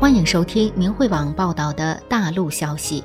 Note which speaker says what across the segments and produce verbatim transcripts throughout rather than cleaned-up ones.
Speaker 1: 欢迎收听明慧网报道的大陆消息。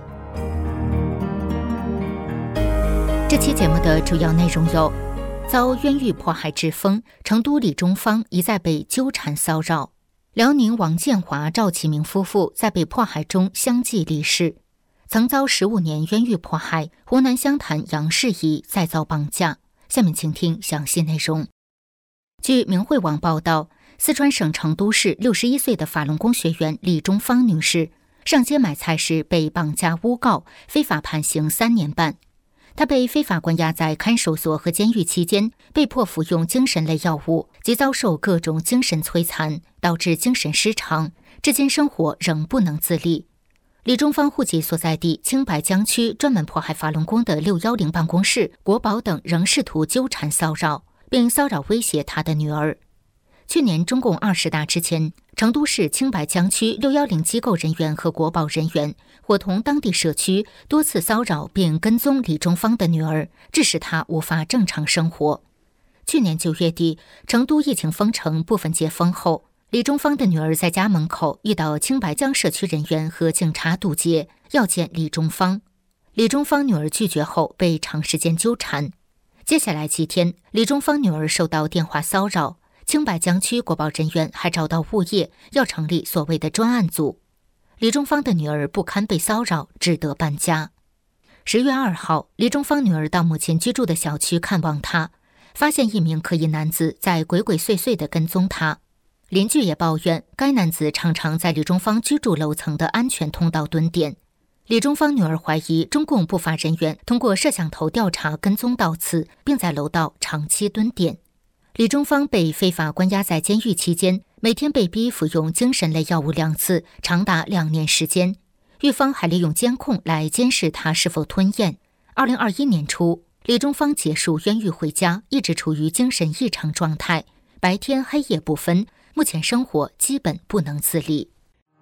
Speaker 1: 这期节目的主要内容有：遭冤狱迫害之风，成都李中芳一再被纠缠骚扰；辽宁王建华、赵启明夫妇在被迫害中相继离世；曾遭十五年冤狱迫害，湖南湘潭杨世仪再遭绑架。下面请听详细内容。据明慧网报道，四川省成都市六十一岁的法轮功学员李中芳女士上街买菜时被绑架诬告，非法判刑三年半。她被非法关押在看守所和监狱期间，被迫服用精神类药物及遭受各种精神摧残，导致精神失常，至今生活仍不能自理。李中芳户籍所在地青白江区专门迫害法轮功的六一零办公室、国保等仍试图纠缠骚扰，并骚扰威胁她的女儿。去年中共二十大之前，成都市青白江区六一零机构人员和国保人员伙同当地社区多次骚扰并跟踪李中芳的女儿，致使她无法正常生活。去年九月底，成都疫情封城部分解封后，李中芳的女儿在家门口遇到青白江社区人员和警察堵截，要见李中芳。李中芳女儿拒绝后被长时间纠缠。接下来几天，李中芳女儿受到电话骚扰，青白江区国保人员还找到物业，要成立所谓的专案组。李中芳的女儿不堪被骚扰，只得搬家。十月二号，李中芳女儿到母亲居住的小区看望她，发现一名可疑男子在鬼鬼祟祟地跟踪她。邻居也抱怨，该男子常常在李中芳居住楼层的安全通道蹲点。李中芳女儿怀疑中共不法人员通过摄像头调查跟踪到此，并在楼道长期蹲点。李中芳被非法关押在监狱期间，每天被逼服用精神类药物两次，长达两年时间。狱方还利用监控来监视他是否吞咽。二零二一年初，李中芳结束冤狱回家，一直处于精神异常状态，白天黑夜不分，目前生活基本不能自理。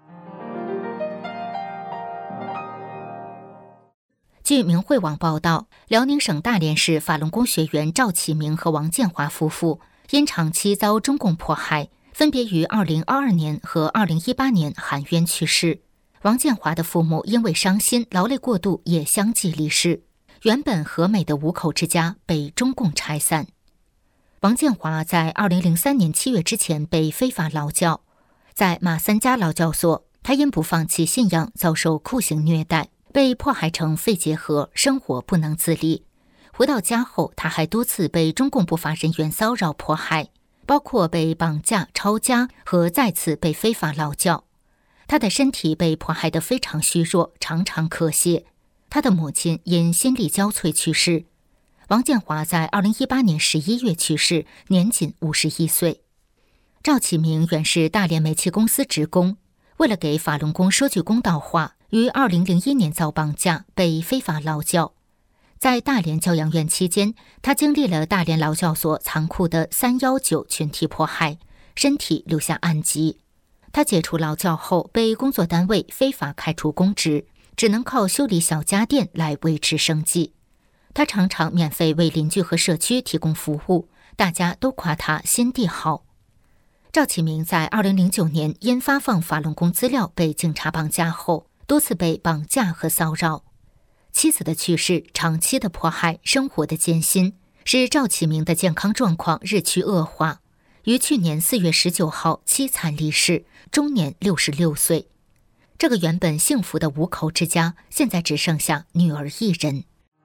Speaker 1: 据明慧网报道，辽宁省大连市法轮功学员赵启明和王建华夫妇因长期遭中共迫害，分别于二零二二年和二零一八年含冤去世。王建华的父母因为伤心劳累过度，也相继离世。原本和美的五口之家被中共拆散。王建华在二零零三年七月之前被非法劳教，在马三家劳教所，他因不放弃信仰，遭受酷刑虐待，被迫害成肺结核，生活不能自理。回到家后，他还多次被中共不法人员骚扰迫害，包括被绑架、抄家和再次被非法劳教。他的身体被迫害得非常虚弱，常常咳血。他的母亲因心力交瘁去世。王建华在二零一八年十一月去世，年仅五十一岁。赵启明原是大连煤气公司职工，为了给法轮功说句公道话，于二零零一年遭绑架，被非法劳教。在大连教养院期间，他经历了大连劳教所残酷的三一九群体迫害，身体留下暗疾。他解除劳教后，被工作单位非法开除公职，只能靠修理小家电来维持生计。他常常免费为邻居和社区提供服务，大家都夸他心地好。赵启明在二零零九年因发放法轮功资料被警察绑架后，多次被绑架和骚扰。妻子的去世、长期的迫害、生活的艰辛，使赵启明的健康状况日趋恶化，于去年四月十九号凄惨离世，终年六十六岁。这个原本幸福的五口之家，现在只剩下女儿一人。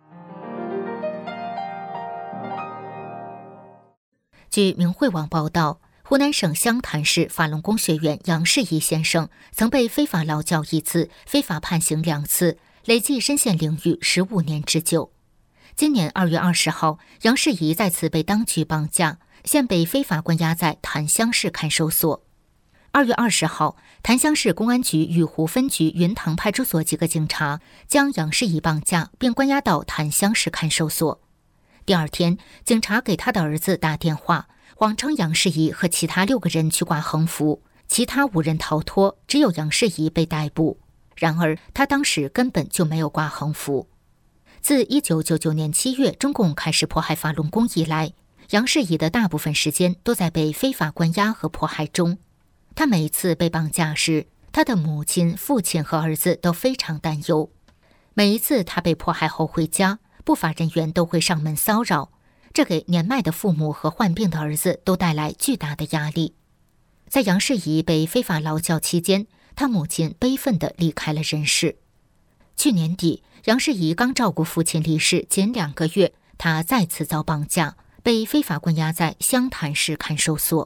Speaker 1: 据明慧网报道，湖南省湘潭市法轮功学员杨世仪先生曾被非法劳教一次，非法判刑两次，累计身陷囹圄十五年之久。今年二月二十号，杨世仪再次被当局绑架，现被非法关押在檀香市看守所。二月二十号，檀香市公安局雨湖分局云塘派出所几个警察将杨世仪绑架，并关押到檀香市看守所。第二天，警察给他的儿子打电话，谎称杨世仪和其他六个人去挂横幅，其他五人逃脱，只有杨世仪被逮捕。然而，他当时根本就没有挂横幅。自一九九九年七月中共开始迫害法轮功以来，杨世仪的大部分时间都在被非法关押和迫害中。他每次被绑架时， 他的母亲、父亲和儿子都非常担忧。每一次他被迫害后回家，不法人员都会上门骚扰，这给年迈的父母和患病的儿子都带来巨大的压力。在杨世仪被非法劳教期间，他母亲悲愤地离开了人世。去年底，杨世仪刚照顾父亲离世仅两个月，他再次遭绑架，被非法关押在湘潭市看守所。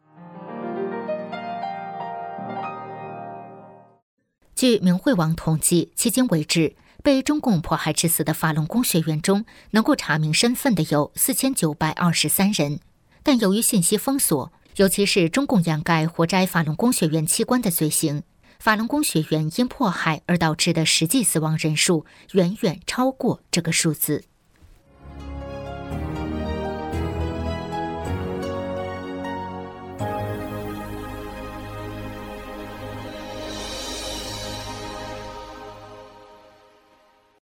Speaker 1: 据明慧网统计，迄今为止，被中共迫害致死的法轮功学员中，能够查明身份的有四千九百二十三人，但由于信息封锁，尤其是中共掩盖活摘法轮功学员器官的罪行，法轮功学员因迫害而导致的实际死亡人数远远超过这个数字。